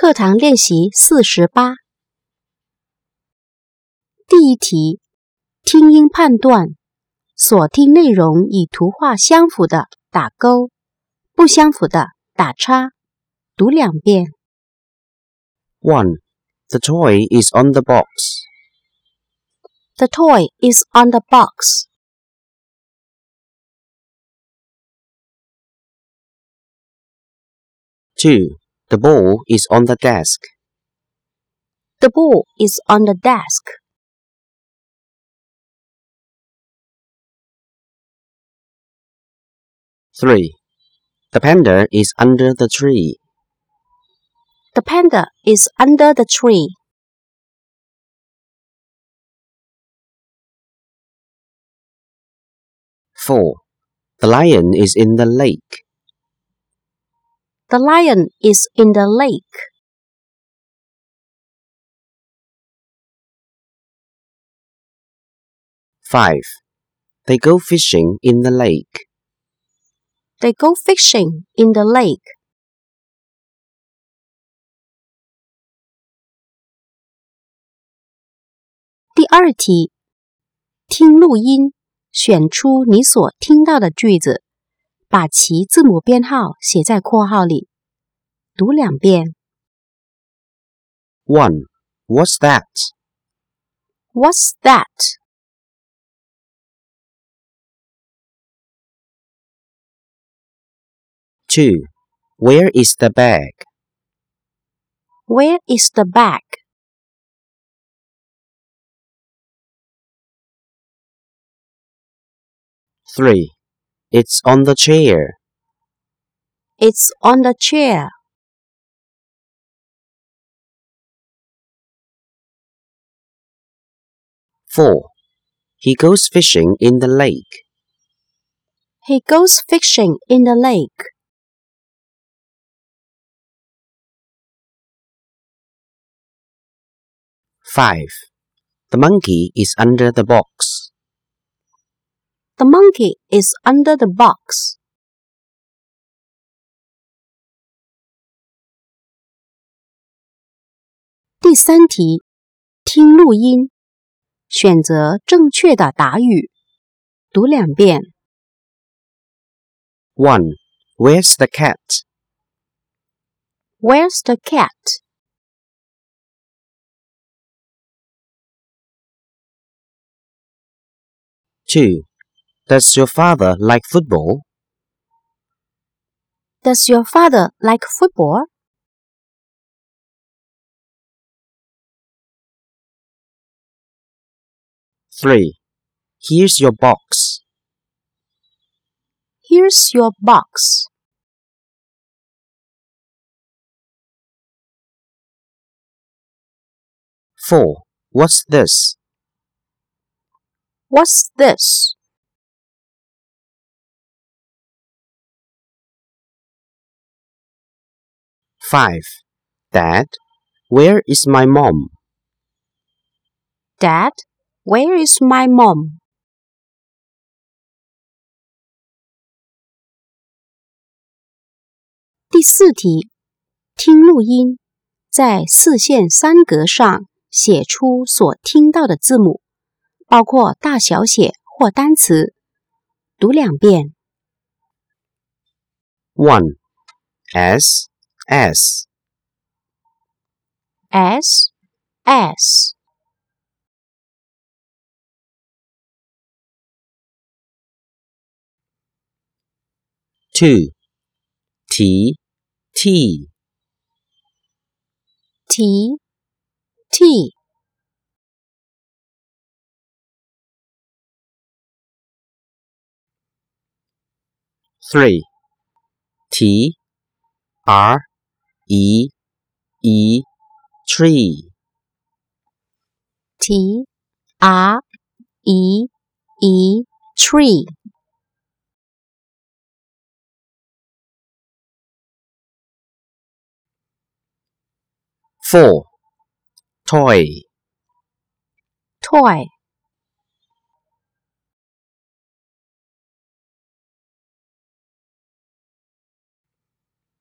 课堂练习48。第一题，听音判断，所听内容与图画相符的打勾，不相符的打叉。读2遍。 1. The toy is on the box. The toy is on the box. 2. The ball is on the desk. The ball is on the desk. 3. The panda is under the tree. The panda is under the tree. 4. The lion is in the lake. The lion is in the lake. 5. They go fishing in the lake. They go fishing in the lake. 第2题，听录音，选出你所听到的句子，把其字母编号写在括号里。读2遍。 1. What's that? What's that? 2. Where is the bag? Where is the bag? 3. It's on the chair. It's on the chair. 4. He goes fishing in the lake. He goes fishing in the lake. 5. The monkey is under the box. The monkey is under the box. 第3题，听录音，选择正确的答语。读2遍。 1. Where's the cat? Where's the cat? 2. Does your father like football? Does your father like football? 3. Here's your box. Here's your box. 4. What's this? What's this? 5. Dad, where is my mom? Dad, where is my mom? 第4题，听录音，在4线3格上写出所听到的字母，包括大小写或单词。读2遍。 1. S. S. S. S. 2. T. T. T. T. 3. T. R. E. E. Tree. T. R. E. E. Tree. 4. Toy. Toy.